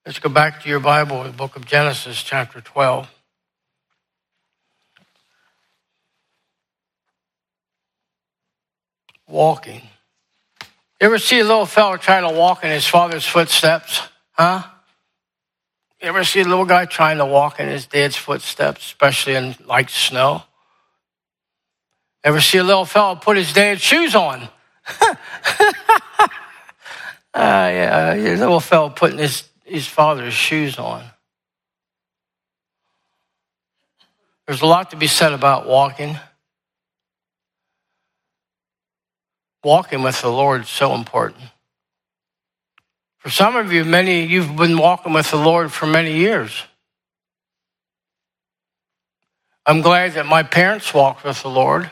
Let's go back to your Bible, the book of Genesis, chapter 12. Walking. You ever see a little fellow trying to walk in his father's footsteps? Huh? You ever see a little guy trying to walk in his dad's footsteps, especially in like snow? Ever see a little fellow put his dad's shoes on? Yeah, a little fellow putting his father's shoes on. There's a lot to be said about walking. Walking with the Lord is so important. For some of you, you've been walking with the Lord for many years. I'm glad that my parents walked with the Lord.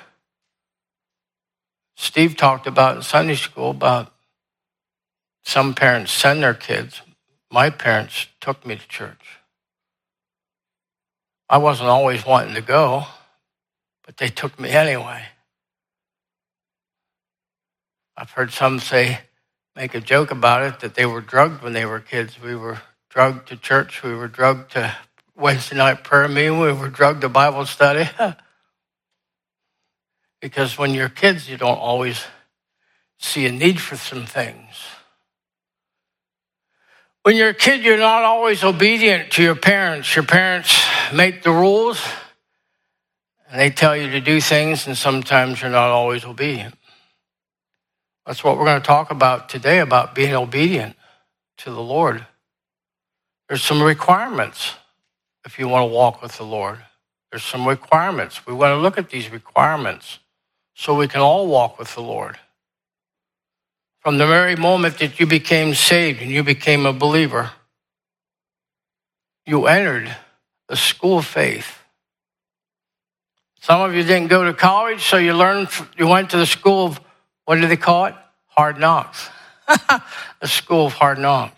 Steve talked about in Sunday school about some parents send their kids. My parents took me to church. I wasn't always wanting to go, but they took me anyway. I've heard some make a joke about it, that they were drugged when they were kids. We were drugged to church. We were drugged to Wednesday night prayer meeting. We were drugged to Bible study. Because when you're kids, you don't always see a need for some things. When you're a kid, you're not always obedient to your parents. Your parents make the rules, and they tell you to do things, and sometimes you're not always obedient. That's what we're going to talk about today, about being obedient to the Lord. There's some requirements if you want to walk with the Lord. There's some requirements. We want to look at these requirements so we can all walk with the Lord. From the very moment that you became saved and you became a believer, you entered the school of faith. Some of you didn't go to college, so you went to the school of, what do they call it? Hard knocks. The school of hard knocks.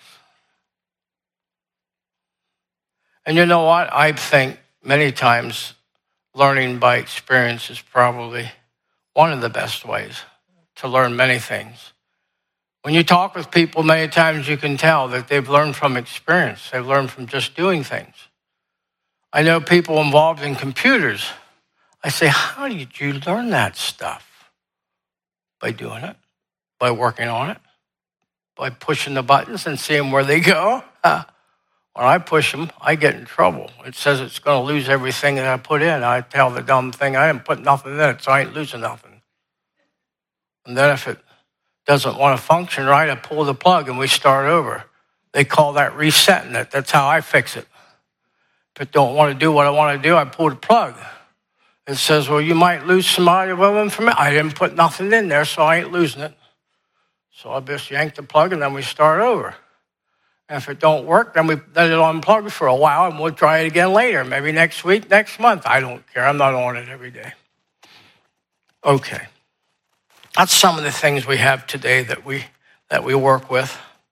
And you know what? I think many times learning by experience is probably one of the best ways to learn many things. When you talk with people, many times you can tell that they've learned from experience. They've learned from just doing things. I know people involved in computers. I say, how did you learn that stuff? By doing it, by working on it, by pushing the buttons and seeing where they go. When I push them, I get in trouble. It says it's going to lose everything that I put in. I tell the dumb thing, I didn't put nothing in it, so I ain't losing nothing. And then if it doesn't want to function right, I pull the plug and we start over. They call that resetting it. That's how I fix it. If it don't want to do what I want to do, I pull the plug. It says, well, you might lose some audio information. I didn't put nothing in there, so I ain't losing it. So I'll just yank the plug, and then we start over. And if it don't work, then we let it unplug for a while, and we'll try it again later, maybe next week, next month. I don't care. I'm not on it every day. Okay. That's some of the things we have today that we work with.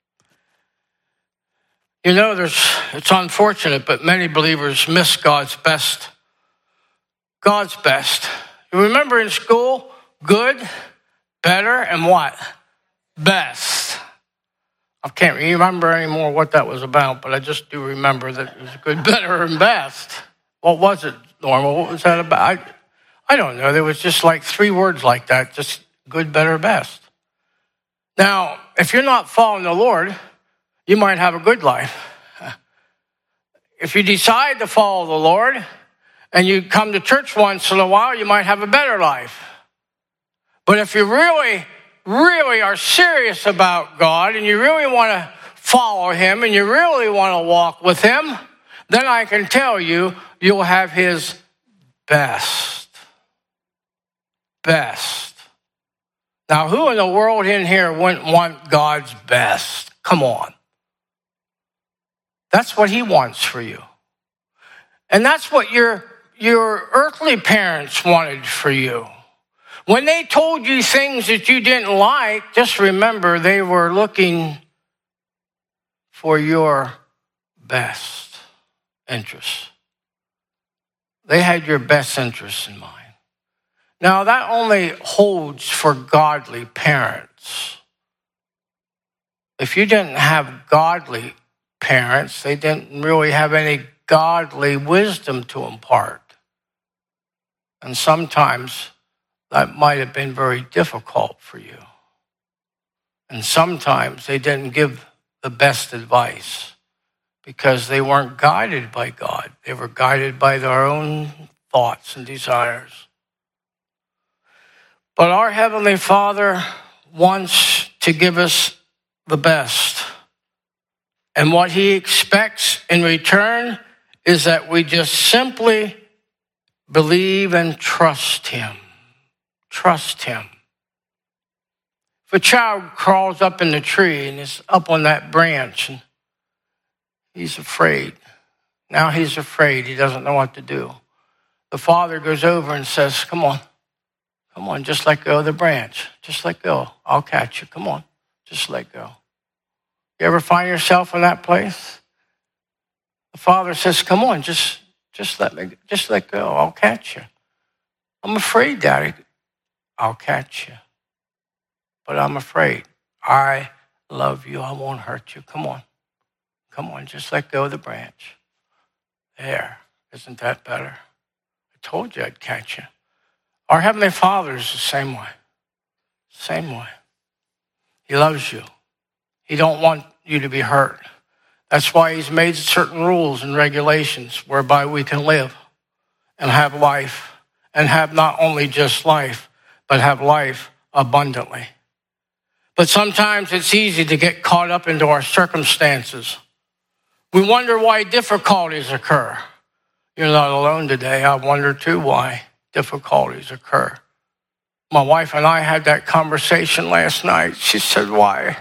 You know, it's unfortunate, but many believers miss God's best. God's best. You remember in school, good, better, and what? Best. I can't remember anymore what that was about, but I just do remember that it was good, better, and best. What was it, Norma? What was that about? I don't know. There was just like 3 words like that, just good, better, best. Now, if you're not following the Lord, you might have a good life. If you decide to follow the Lord, and you come to church once in a while, you might have a better life. But if you really, really are serious about God and you really want to follow him and you really want to walk with him, then I can tell you, you'll have his best. Best. Now, who in the world in here wouldn't want God's best? Come on. That's what he wants for you. And that's what your earthly parents wanted for you. When they told you things that you didn't like, just remember they were looking for your best interests. They had your best interests in mind. Now, that only holds for godly parents. If you didn't have godly parents. They didn't really have any godly wisdom to impart. And sometimes that might have been very difficult for you. And sometimes they didn't give the best advice because they weren't guided by God. They were guided by their own thoughts and desires. But our Heavenly Father wants to give us the best. And what He expects in return is that we just simply believe and trust Him. Trust Him. If a child crawls up in the tree and is up on that branch and he's afraid, now he's afraid, he doesn't know what to do. The father goes over and says, come on, just let go of the branch. Just let go. I'll catch you. Come on, just let go. You ever find yourself in that place? The father says, come on, just let go. I'll catch you. I'm afraid, Daddy. I'll catch you. But I'm afraid. I love you. I won't hurt you. Come on, just let go of the branch. There. Isn't that better? I told you I'd catch you. Our Heavenly Father is the same way. Same way. He loves you. He don't want you to be hurt. That's why He's made certain rules and regulations whereby we can live and have life, and have not only just life, but have life abundantly. But sometimes it's easy to get caught up into our circumstances. We wonder why difficulties occur. You're not alone today. I wonder too why difficulties occur. My wife and I had that conversation last night. She said, why?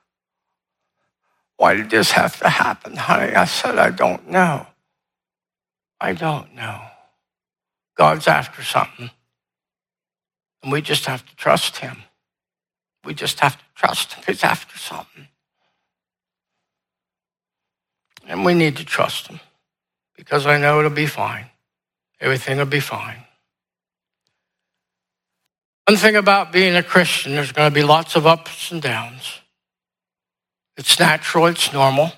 Why did this have to happen, honey? I said, I don't know. I don't know. God's after something. And we just have to trust Him. We just have to trust Him. He's after something. And we need to trust Him because I know it'll be fine. Everything will be fine. One thing about being a Christian, there's going to be lots of ups and downs. It's natural, it's normal.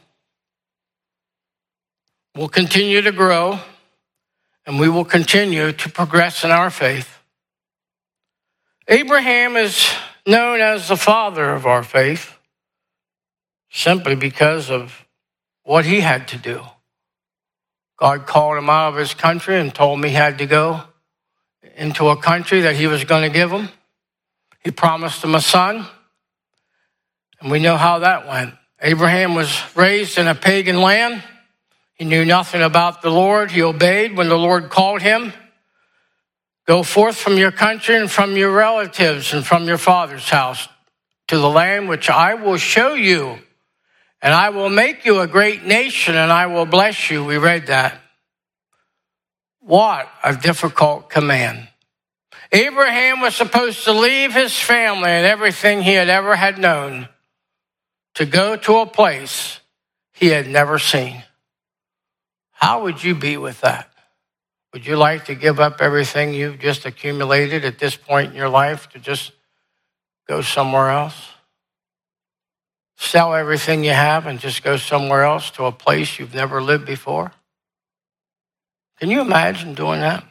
We'll continue to grow, and we will continue to progress in our faith. Abraham is known as the father of our faith simply because of what he had to do. God called him out of his country and told him he had to go into a country that He was going to give him. He promised him a son, and we know how that went. Abraham was raised in a pagan land. He knew nothing about the Lord. He obeyed when the Lord called him. Go forth from your country and from your relatives and from your father's house to the land which I will show you, and I will make you a great nation, and I will bless you. We read that. What a difficult command. Abraham was supposed to leave his family and everything he had ever had known to go to a place he had never seen. How would you be with that? Would you like to give up everything you've just accumulated at this point in your life to just go somewhere else? Sell everything you have and just go somewhere else to a place you've never lived before? Can you imagine doing that?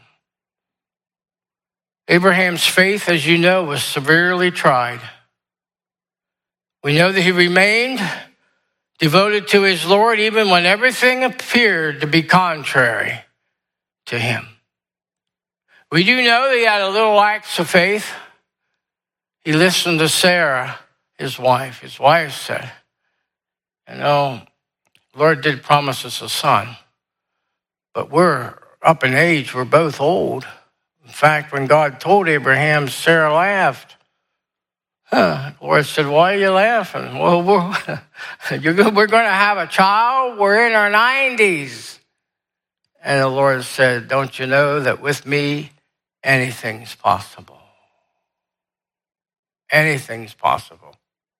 Abraham's faith, as you know, was severely tried. We know that he remained devoted to his Lord even when everything appeared to be contrary to him. We do know that he had a little acts of faith. He listened to Sarah, his wife. His wife said, the Lord did promise us a son, but we're up in age. We're both old. In fact, when God told Abraham, Sarah laughed. The Lord said, why are you laughing? Well, we're going to have a child. We're in our 90s. And the Lord said, don't you know that with me, anything's possible? Anything's possible.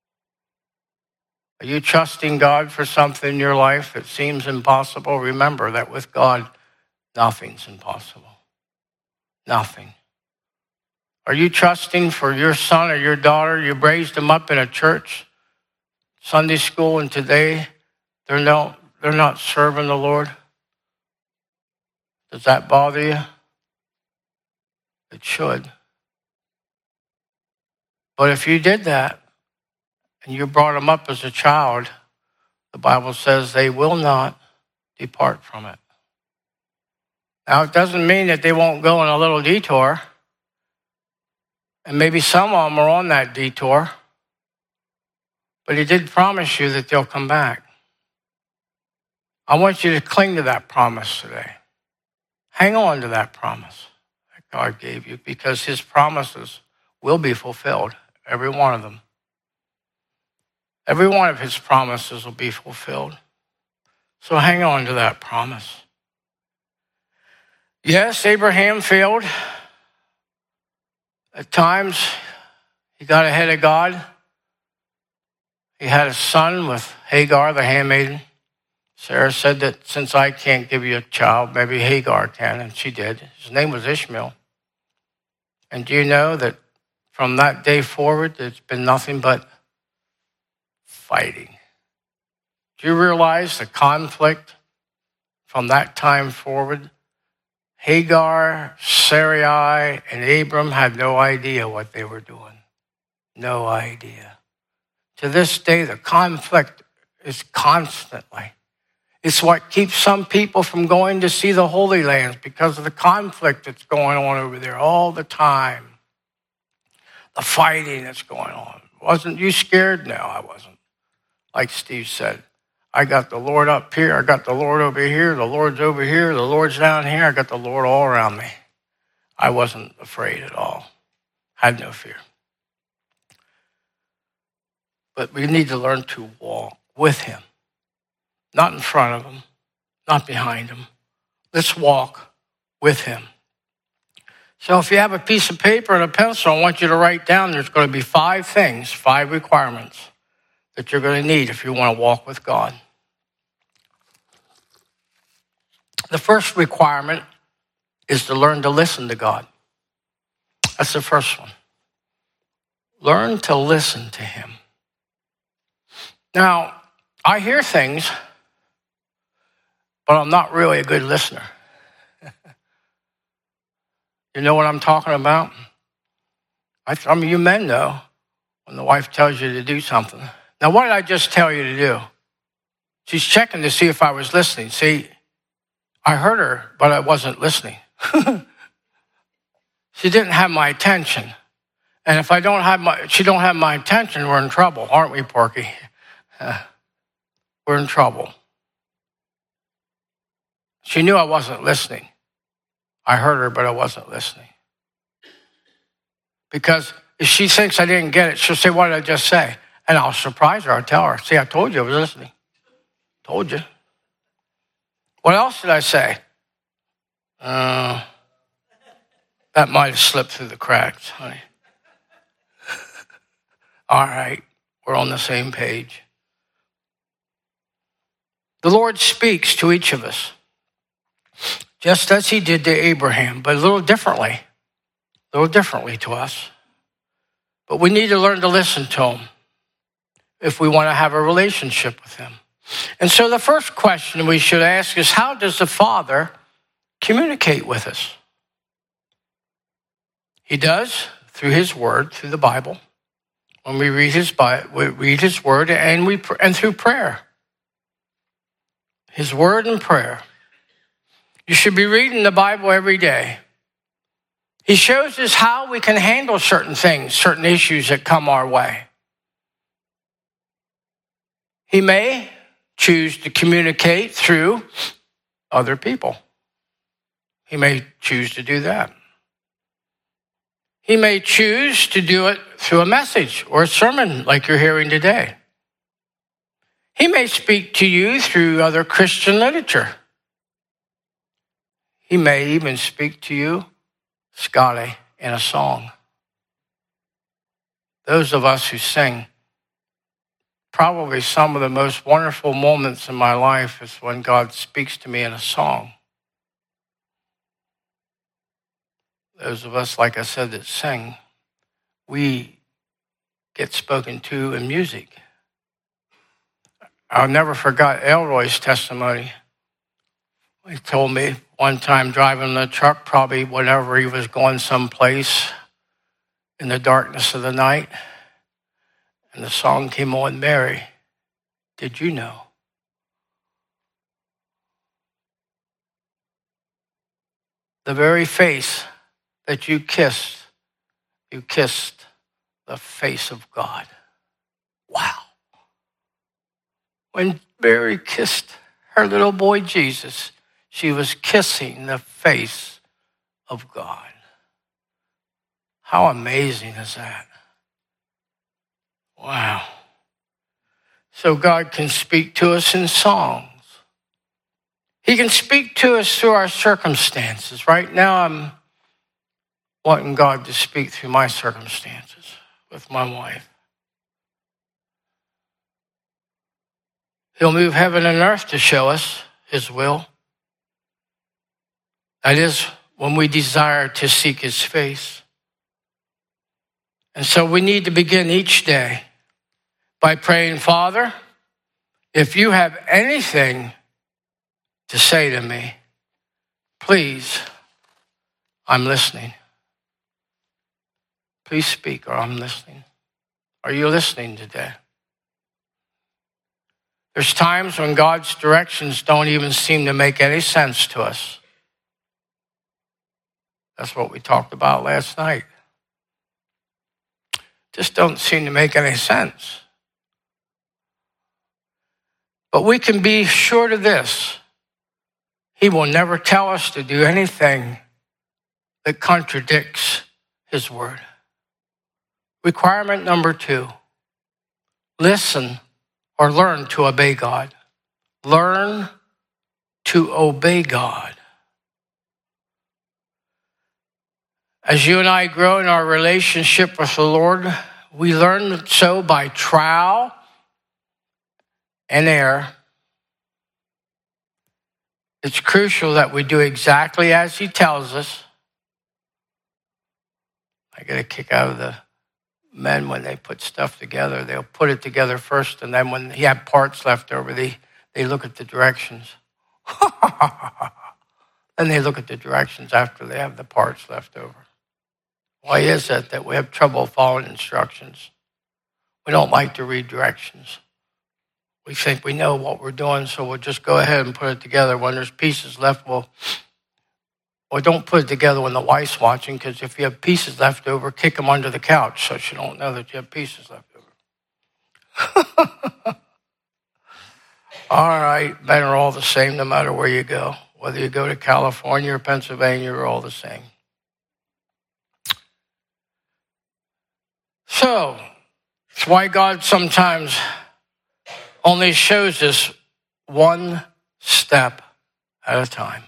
Are you trusting God for something in your life that seems impossible? Remember that with God, nothing's impossible. Nothing. Are you trusting for your son or your daughter? You raised them up in a church, Sunday school, and today They're not serving the Lord. Does that bother you? It should. But if you did that and you brought them up as a child, the Bible says they will not depart from it. Now, it doesn't mean that they won't go on a little detour. And maybe some of them are on that detour. But he did promise you that they'll come back. I want you to cling to that promise today. Hang on to that promise that God gave you, because his promises will be fulfilled, every one of them. Every one of his promises will be fulfilled. So hang on to that promise. Yes, Abraham failed. At times, he got ahead of God. He had a son with Hagar, the handmaiden. Sarah said that since I can't give you a child, maybe Hagar can, and she did. His name was Ishmael. And do you know that from that day forward, it's been nothing but fighting? Do you realize the conflict from that time forward? Hagar, Sarai, and Abram had no idea what they were doing. No idea. To this day, the conflict is constantly. It's what keeps some people from going to see the Holy Lands, because of the conflict that's going on over there all the time. The fighting that's going on. Wasn't you scared? No, I wasn't. Like Steve said, I got the Lord up here. I got the Lord over here. The Lord's over here. The Lord's down here. I got the Lord all around me. I wasn't afraid at all. Had no fear. But we need to learn to walk with him. Not in front of him, not behind him. Let's walk with him. So if you have a piece of paper and a pencil, I want you to write down, there's going to be 5 things, 5 requirements that you're going to need if you want to walk with God. The first requirement is to learn to listen to God. That's the first one. Learn to listen to him. Now, I hear things, but I'm not really a good listener. You know what I'm talking about? I mean, you men know when the wife tells you to do something. Now, what did I just tell you to do? She's checking to see if I was listening. See, I heard her, but I wasn't listening. She didn't have my attention. And if she don't have my attention, we're in trouble, aren't we, Porky? We're in trouble. She knew I wasn't listening. I heard her, but I wasn't listening. Because if she thinks I didn't get it, she'll say, what did I just say? And I'll surprise her. I'll tell her, see, I told you I was listening. Told you. What else did I say? That might have slipped through the cracks, honey. All right, we're on the same page. The Lord speaks to each of us, just as he did to Abraham, but a little differently to us. But we need to learn to listen to him if we want to have a relationship with him. And so the first question we should ask is, how does the Father communicate with us? He does through his word, through the Bible. When we read his word, and through prayer. His word and prayer. You should be reading the Bible every day. He shows us how we can handle certain things, certain issues that come our way. He may choose to communicate through other people. He may choose to do that. He may choose to do it through a message or a sermon like you're hearing today. He may speak to you through other Christian literature. He may even speak to you, Scotty, in a song. Those of us who sing, probably some of the most wonderful moments in my life is when God speaks to me in a song. Those of us, like I said, that sing, we get spoken to in music. I'll never forget Elroy's testimony. He told me one time driving the truck, probably whenever he was going someplace in the darkness of the night, and the song came on, Mary, did you know? The very face that you kissed the face of God. Wow. When Mary kissed her little boy Jesus, she was kissing the face of God. How amazing is that? Wow. So God can speak to us in songs. He can speak to us through our circumstances. Right now, I'm wanting God to speak through my circumstances with my wife. He'll move heaven and earth to show us his will. That is, when we desire to seek his face. And so we need to begin each day by praying, Father, if you have anything to say to me, please, I'm listening. Please speak, or I'm listening. Are you listening today? There's times when God's directions don't even seem to make any sense to us. That's what we talked about last night. Just don't seem to make any sense. But we can be sure of this. He will never tell us to do anything that contradicts his word. Requirement number 2, listen or learn to obey God. Learn to obey God. As you and I grow in our relationship with the Lord, we learn so by trial and error. It's crucial that we do exactly as he tells us. I get a kick out of the men when they put stuff together. They'll put it together first, and then when he had parts left over, they look at the directions. Then they look at the directions after they have the parts left over. Why is it that we have trouble following instructions? We don't like to read directions. We think we know what we're doing, so we'll just go ahead and put it together. When there's pieces left, well, don't put it together when the wife's watching, because if you have pieces left over, kick them under the couch so she don't know that you have pieces left over. All right, men are all the same no matter where you go. Whether you go to California or Pennsylvania, you're all the same. So, it's why God sometimes only shows us one step at a time.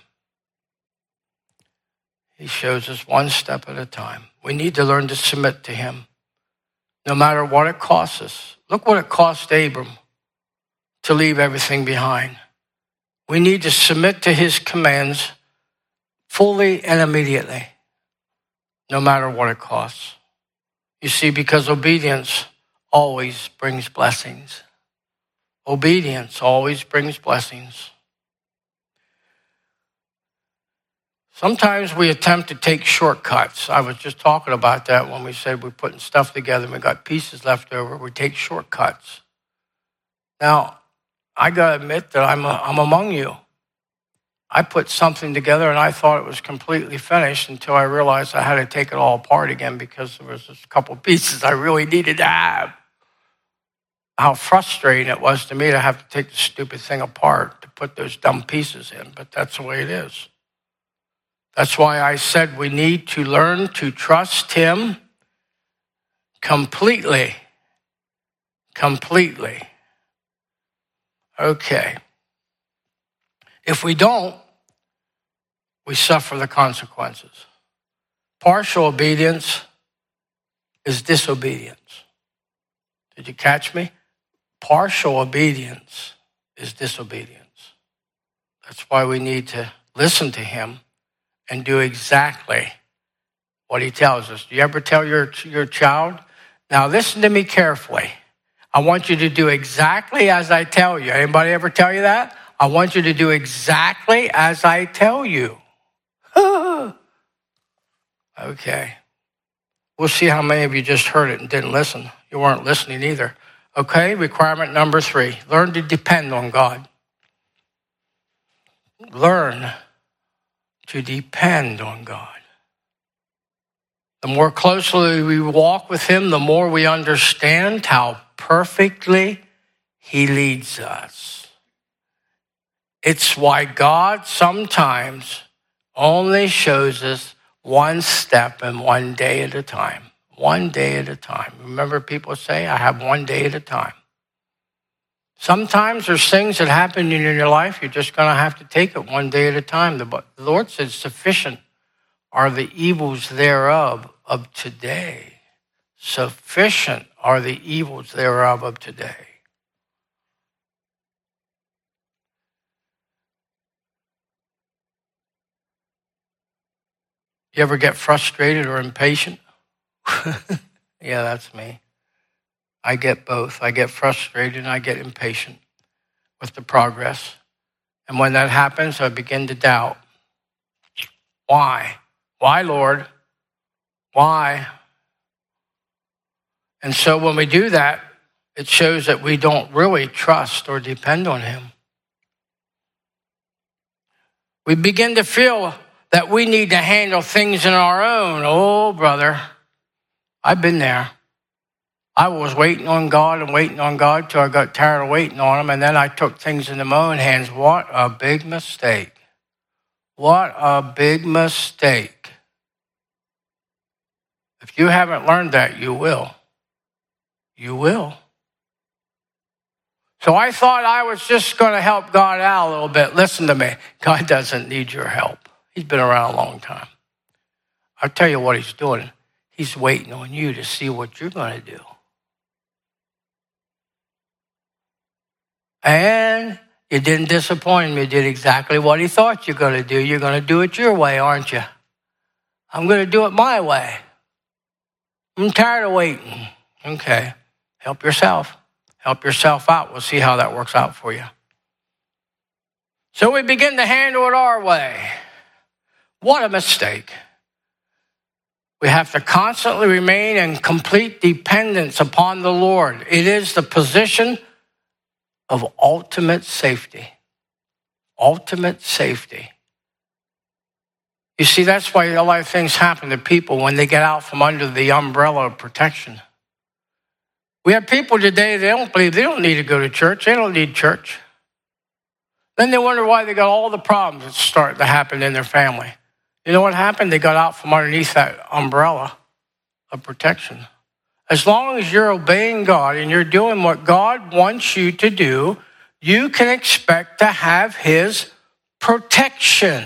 He shows us one step at a time. We need to learn to submit to him, no matter what it costs us. Look what it cost Abram to leave everything behind. We need to submit to his commands fully and immediately, no matter what it costs. You see, because obedience always brings blessings. Obedience always brings blessings. Sometimes we attempt to take shortcuts. I was just talking about that when we said we're putting stuff together and we got pieces left over. We take shortcuts. Now, I got to admit that I'm among you. I put something together and I thought it was completely finished until I realized I had to take it all apart again because there was just a couple pieces I really needed to have. How frustrating it was to me to have to take the stupid thing apart to put those dumb pieces in, but that's the way it is. That's why I said we need to learn to trust him completely. Completely. Okay. If we don't, we suffer the consequences. Partial obedience is disobedience. Did you catch me? Partial obedience is disobedience. That's why we need to listen to him and do exactly what he tells us. Do you ever tell your child, now listen to me carefully. I want you to do exactly as I tell you. Anybody ever tell you that? I want you to do exactly as I tell you. Okay. We'll see how many of you just heard it and didn't listen. You weren't listening either. Okay, requirement number 3. Learn to depend on God. Learn to depend on God. The more closely we walk with him, the more we understand how perfectly he leads us. It's why God sometimes only shows us one step and one day at a time. One day at a time. Remember people say, I have one day at a time. Sometimes there's things that happen in your life, you're just going to have to take it one day at a time. The Lord says, sufficient are the evils thereof of today. Sufficient are the evils thereof of today. You ever get frustrated or impatient? Yeah, that's me. I get both. I get frustrated and I get impatient with the progress. And when that happens, I begin to doubt. Why? Why, Lord? Why? And so when we do that, it shows that we don't really trust or depend on him. We begin to feel that we need to handle things on our own. Oh, brother, I've been there. I was waiting on God till I got tired of waiting on him, and then I took things into my own hands. What a big mistake. What a big mistake. If you haven't learned that, you will. You will. So I thought I was just going to help God out a little bit. Listen to me. God doesn't need your help. He's been around a long time. I'll tell you what he's doing. He's waiting on you to see what you're going to do. And you didn't disappoint him. You did exactly what he thought you were going to do. You're going to do it your way, aren't you? I'm going to do it my way. I'm tired of waiting. Okay. Help yourself. Help yourself out. We'll see how that works out for you. So we begin to handle it our way. What a mistake. We have to constantly remain in complete dependence upon the Lord. It is the position of ultimate safety. Ultimate safety. You see, that's why a lot of things happen to people when they get out from under the umbrella of protection. We have people today, they don't believe they don't need to go to church. They don't need church. Then they wonder why they got all the problems that start to happen in their family. You know what happened? They got out from underneath that umbrella of protection. As long as you're obeying God and you're doing what God wants you to do, you can expect to have his protection.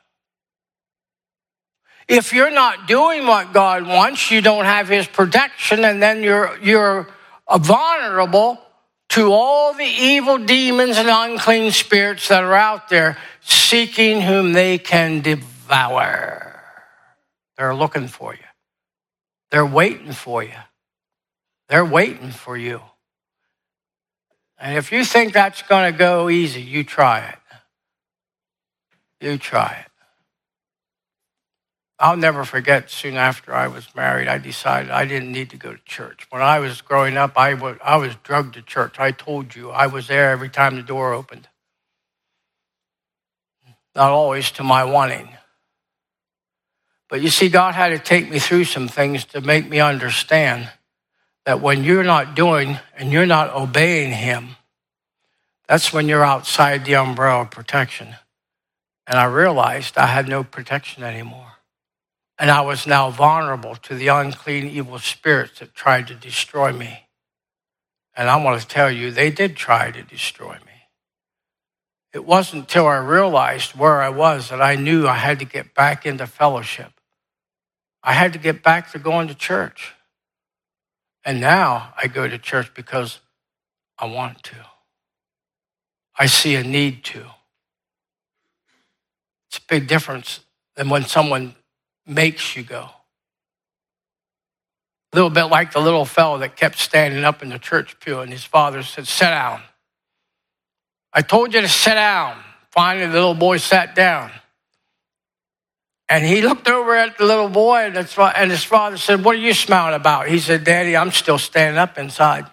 If you're not doing what God wants, you don't have his protection, and then you're vulnerable to all the evil demons and unclean spirits that are out there seeking whom they can devour. They're looking for you. They're waiting for you. They're waiting for you. And if you think that's going to go easy, you try it. You try it. I'll never forget, soon after I was married, I decided I didn't need to go to church. When I was growing up, I was drugged to church. I told you, I was there every time the door opened. Not always to my wanting. But you see, God had to take me through some things to make me understand that when you're not doing and you're not obeying him, that's when you're outside the umbrella of protection. And I realized I had no protection anymore. And I was now vulnerable to the unclean, evil spirits that tried to destroy me. And I want to tell you, they did try to destroy me. It wasn't until I realized where I was that I knew I had to get back into fellowship. I had to get back to going to church. And now I go to church because I want to. I see a need to. It's a big difference than when someone makes you go. A little bit like the little fellow that kept standing up in the church pew, and his father said, sit down. I told you to sit down. Finally, the little boy sat down. And he looked over at the little boy, and his father said, what are you smiling about? He said, Daddy, I'm still standing up inside.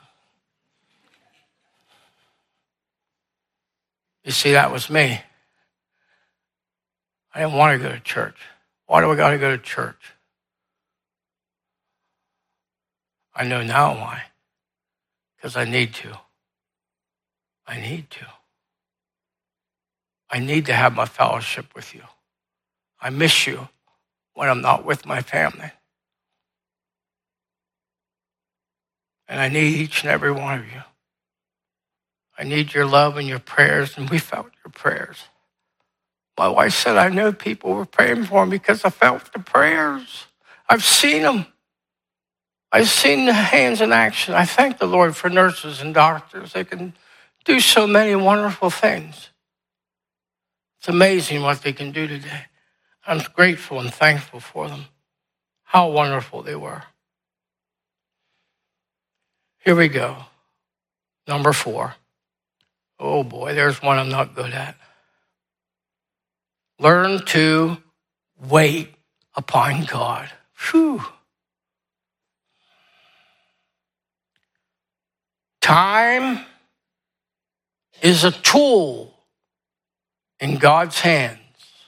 You see, that was me. I didn't want to go to church. Why do I got to go to church? I know now why. Because I need to. I need to. I need to have my fellowship with you. I miss you when I'm not with my family. And I need each and every one of you. I need your love and your prayers, and we felt your prayers. My wife said, I know people were praying for me because I felt the prayers. I've seen them. I've seen the hands in action. I thank the Lord for nurses and doctors. They can do so many wonderful things. It's amazing what they can do today. I'm grateful and thankful for them. How wonderful they were. Here we go. Number 4. Oh boy, there's one I'm not good at. Learn to wait upon God. Whew. Time is a tool in God's hands.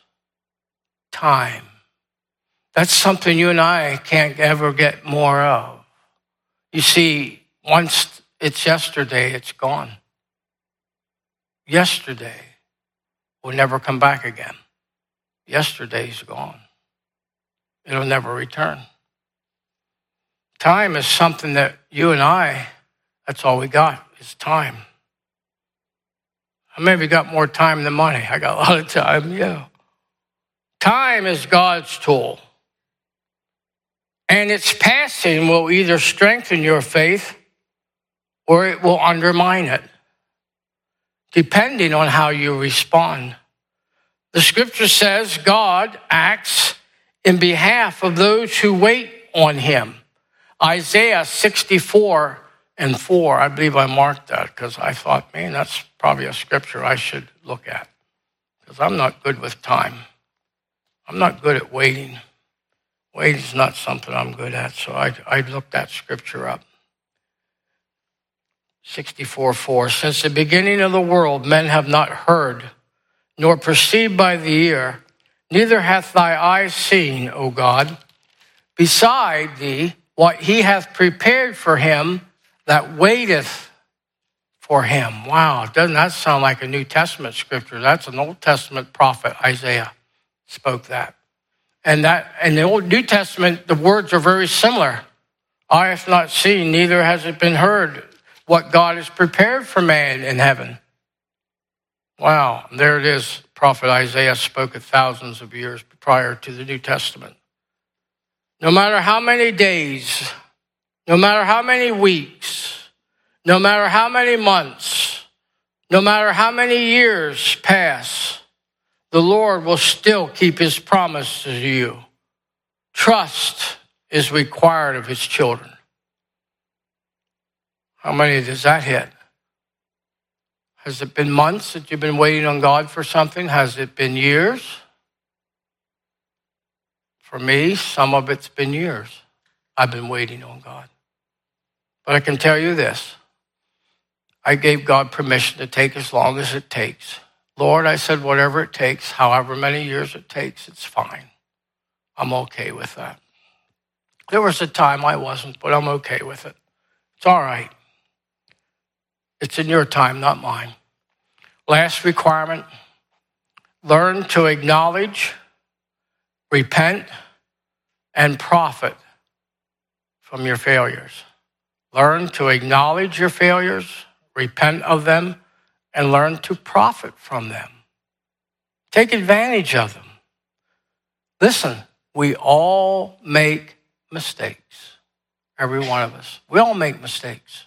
Time. That's something you and I can't ever get more of. You see, once it's yesterday, it's gone. Yesterday will never come back again. Yesterday's gone. It'll never return. Time is something that you and I, that's all we got, is time. I maybe got more time than money. I got a lot of time, yeah. Time is God's tool. And its passing will either strengthen your faith or it will undermine it, depending on how you respond. The scripture says God acts in behalf of those who wait on him. Isaiah 64:4. I believe I marked that because I thought, man, that's probably a scripture I should look at because I'm not good with time. I'm not good at waiting. Waiting's not something I'm good at, so I looked that scripture up. 64:4. Since the beginning of the world, men have not heard, nor perceived by the ear, neither hath thy eyes seen, O God, beside thee what he hath prepared for him that waiteth for him. Wow, doesn't that sound like a New Testament scripture? That's an Old Testament prophet, Isaiah, spoke that. And that in the Old New Testament, the words are very similar. Eye hath not seen, neither has it been heard, what God has prepared for man in heaven. Wow, there it is. Prophet Isaiah spoke it thousands of years prior to the New Testament. No matter how many days, no matter how many weeks, no matter how many months, no matter how many years pass, the Lord will still keep his promise to you. Trust is required of his children. How many does that hit? Has it been months that you've been waiting on God for something? Has it been years? For me, some of it's been years. I've been waiting on God. But I can tell you this. I gave God permission to take as long as it takes. Lord, I said, whatever it takes, however many years it takes, it's fine. I'm okay with that. There was a time I wasn't, but I'm okay with it. It's all right. It's in your time, not mine. Last requirement, learn to acknowledge, repent, and profit from your failures. Learn to acknowledge your failures, repent of them, and learn to profit from them. Take advantage of them. Listen, we all make mistakes. Every one of us. We all make mistakes.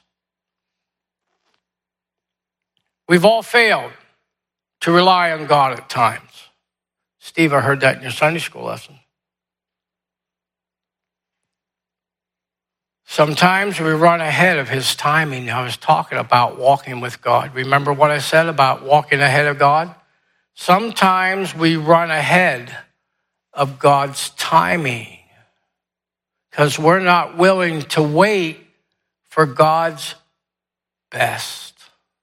We've all failed to rely on God at times. Steve, I heard that in your Sunday school lesson. Sometimes we run ahead of his timing. I was talking about walking with God. Remember what I said about walking ahead of God? Sometimes we run ahead of God's timing because we're not willing to wait for God's best.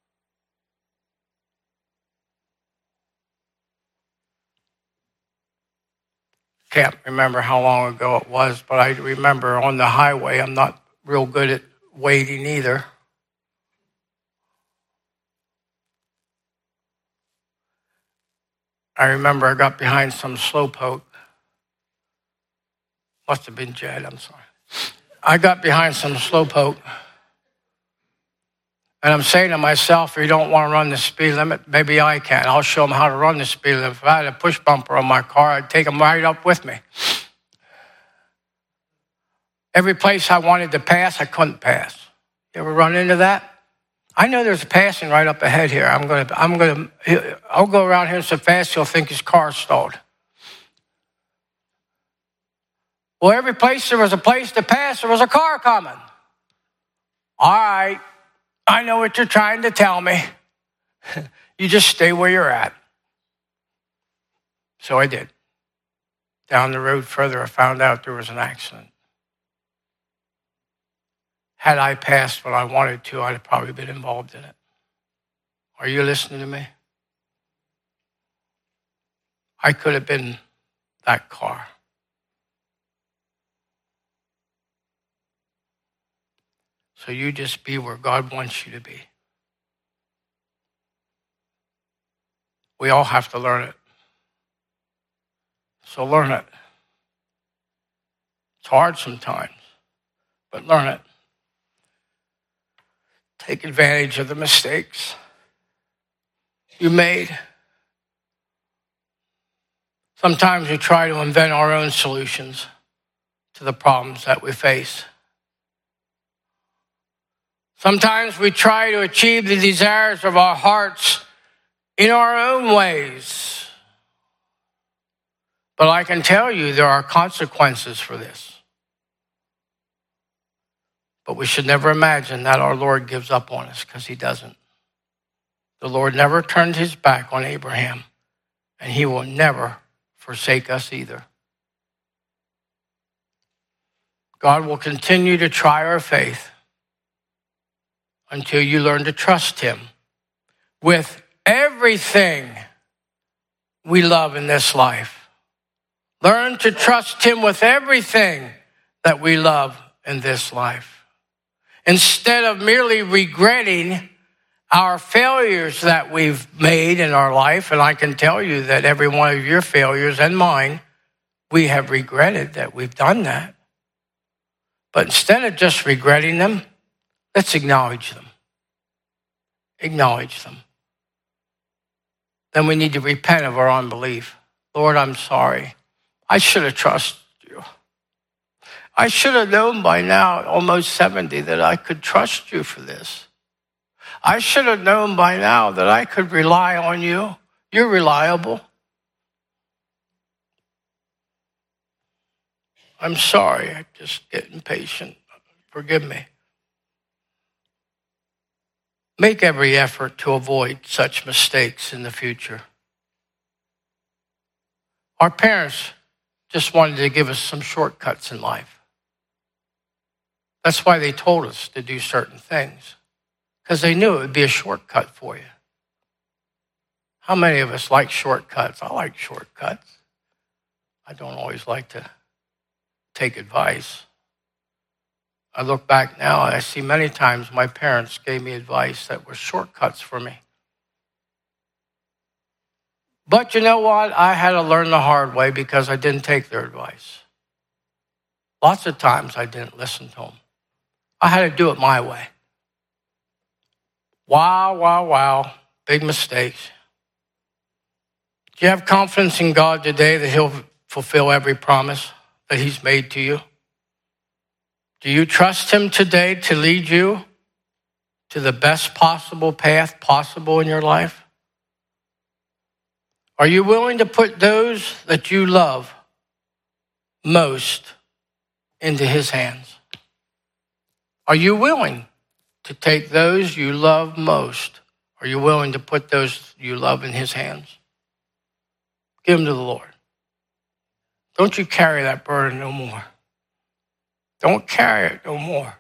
Can't remember how long ago it was, but I remember on the highway, I'm not real good at waiting either. I remember I got behind some slowpoke. Must have been Jed, I'm sorry. I got behind some slowpoke. And I'm saying to myself, if you don't want to run the speed limit, maybe I can. I'll show them how to run the speed limit. If I had a push bumper on my car, I'd take them right up with me. Every place I wanted to pass, I couldn't pass. You ever run into that? I know there's a passing right up ahead here. I'll go around here so fast he'll think his car's stalled. Well, every place there was a place to pass, there was a car coming. All right. I know what you're trying to tell me. You just stay where you're at. So I did. Down the road further, I found out there was an accident. Had I passed what I wanted to, I'd have probably been involved in it. Are you listening to me? I could have been that car. So you just be where God wants you to be. We all have to learn it. So learn it. It's hard sometimes, but learn it. Take advantage of the mistakes you made. Sometimes we try to invent our own solutions to the problems that we face. Sometimes we try to achieve the desires of our hearts in our own ways. But I can tell you there are consequences for this. But we should never imagine that our Lord gives up on us, because he doesn't. The Lord never turned his back on Abraham, and he will never forsake us either. God will continue to try our faith until you learn to trust him with everything we love in this life. Learn to trust him with everything that we love in this life. Instead of merely regretting our failures that we've made in our life, and I can tell you that every one of your failures and mine, we have regretted that we've done that. But instead of just regretting them, let's acknowledge them. Acknowledge them. Then we need to repent of our unbelief. Lord, I'm sorry. I should have trusted you. I should have known by now, almost 70, that I could trust you for this. I should have known by now that I could rely on you. You're reliable. I'm sorry. I just get impatient. Forgive me. Make every effort to avoid such mistakes in the future. Our parents just wanted to give us some shortcuts in life. That's why they told us to do certain things, because they knew it would be a shortcut for you. How many of us like shortcuts? I like shortcuts. I don't always like to take advice. I look back now and I see many times my parents gave me advice that were shortcuts for me. But you know what? I had to learn the hard way because I didn't take their advice. Lots of times I didn't listen to them. I had to do it my way. Wow. Big mistakes. Do you have confidence in God today that he'll fulfill every promise that he's made to you? Do you trust him today to lead you to the best possible path possible in your life? Are you willing to put those that you love most into his hands? Are you willing to take those you love most? Are you willing to put those you love in his hands? Give them to the Lord. Don't you carry that burden no more. Don't carry it no more.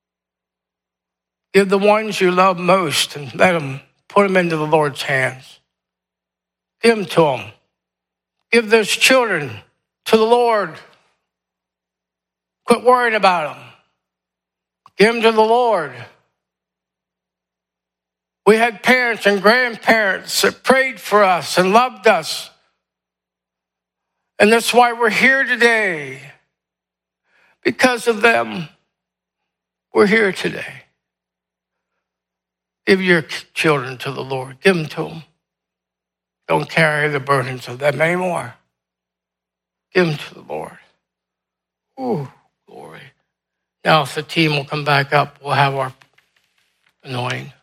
Give the ones you love most and put them into the Lord's hands. Give them to him. Give those children to the Lord. Quit worrying about them. Give them to the Lord. We had parents and grandparents that prayed for us and loved us. And that's why we're here today. Because of them, we're here today. Give your children to the Lord. Give them to them. Don't carry the burdens of them anymore. Give them to the Lord. Ooh, glory. Now, if the team will come back up, we'll have our anointing.